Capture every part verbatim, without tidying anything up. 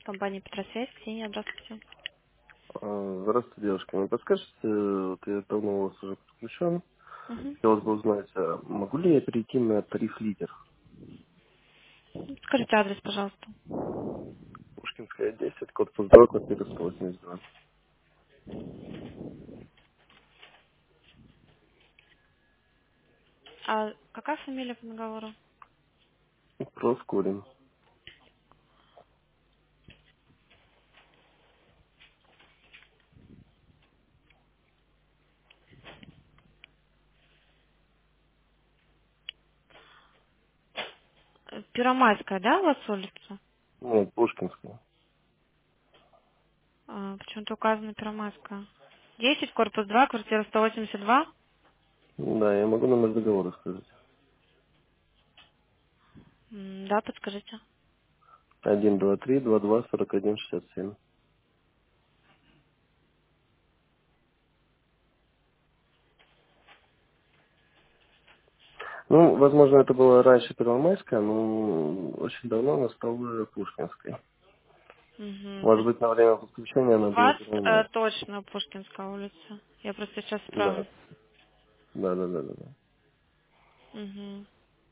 Компания Петросвязь, Ксения, здравствуйте. А, Здравствуйте, девушка. Вы подскажете, э, вот я давно у вас уже подключен. Мгм. Хотелось бы узнать, а могу ли я перейти на тариф лидер? Скажите адрес, пожалуйста. Пушкинская, десять, код Поздоров, квартира сто восемьдесят два. А какая фамилия по договору? Проскурин. Э, Первомайская, да, у вас улица? Нет, Пушкинская. А, почему-то указано Первомайская. Десять, корпус два, квартира сто восемьдесят два. Да, я могу номер договора сказать. М, Да, подскажите. Один, два, три, два, два, сорок один, шестьдесят семь. Ну, возможно, это было раньше Первомайская, но очень давно она стала Пушкинской. Мгм. То Может есть быть, на время подключения у она была вас э, Первомайской. точно Пушкинская улица. Я просто сейчас Да, справлюсь. да, да, да, да. да. Мгм.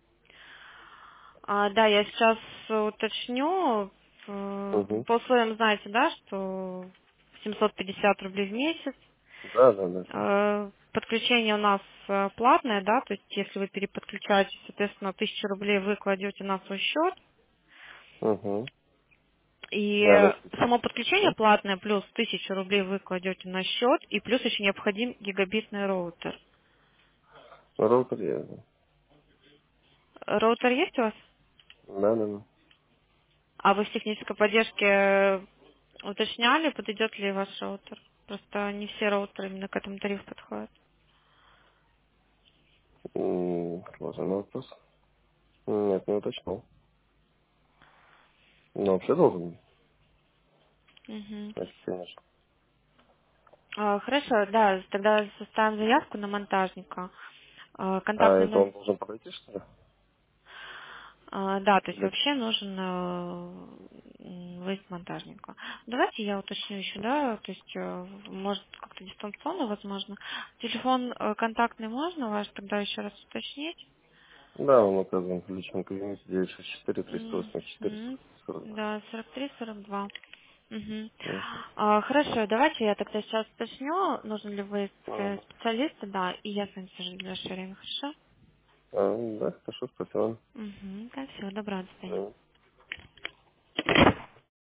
А, да, я сейчас уточню. Э, Угу. По условиям знаете, да, что семьсот пятьдесят рублей в месяц. Да, да, да, конечно. Э, Подключение у нас э, платное, да, то есть если вы переподключаете, соответственно, тысячу рублей вы кладете на свой счет, Угу. и Да, э, ну, само подключение платное, плюс тысячу рублей вы кладете на счет, и плюс еще необходим гигабитный роутер. роутер я. Роутер есть у вас? Да, да, да. А вы в технической поддержке э, уточняли, подойдет ли ваш роутер? Просто не все роутеры именно к этому тарифу подходят. М, Сложный вопрос. Нет, не уточнил. Но вообще должен быть. Мгм. Значит, конечно. А, Хорошо, да, тогда составим заявку на монтажника. А, А Контактный это номер. он должен подойти, что ли? А, Да, то есть Или... вообще нужен э, м, выезд монтажника. Давайте я уточню еще, да, то есть э, может как-то дистанционно возможно. Телефон э, контактный можно ваш тогда еще раз уточнить? Да, он указан в личном кабинете девять шесть четыре триста восемьдесят четыре Мгм. сорок два. Да, сорок три сорок два. Мгм. Мгм. А, хорошо, давайте я тогда сейчас уточню, нужен ли выезд э, Мгм. специалиста, да, и я с вами свяжусь в ближайшее время, хорошо? А, да, хорошо, спасибо. Угу, да, всего доброго, до свидания. Да.